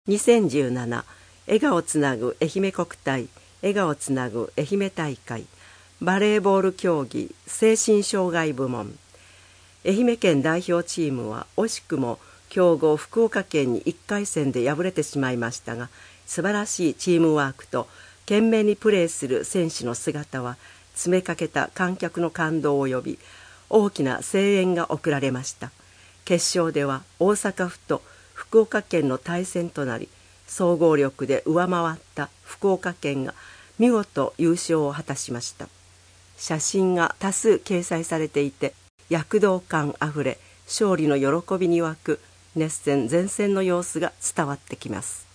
2017笑顔つなぐ愛媛国体笑顔つなぐ愛媛大会バレーボール競技精神障害部門。愛媛県代表チームは惜しくも強豪福岡県に1回戦で敗れてしまいましたが、素晴らしいチームワークと懸命にプレーする選手の姿は詰めかけた観客の感動を呼び、大きな声援が送られました。決勝では大阪府と福岡県の対戦となり、総合力で上回った福岡県が見事優勝を果たしました。写真が多数掲載されていて、躍動感あふれ勝利の喜びに沸く熱戦前線の様子が伝わってきます。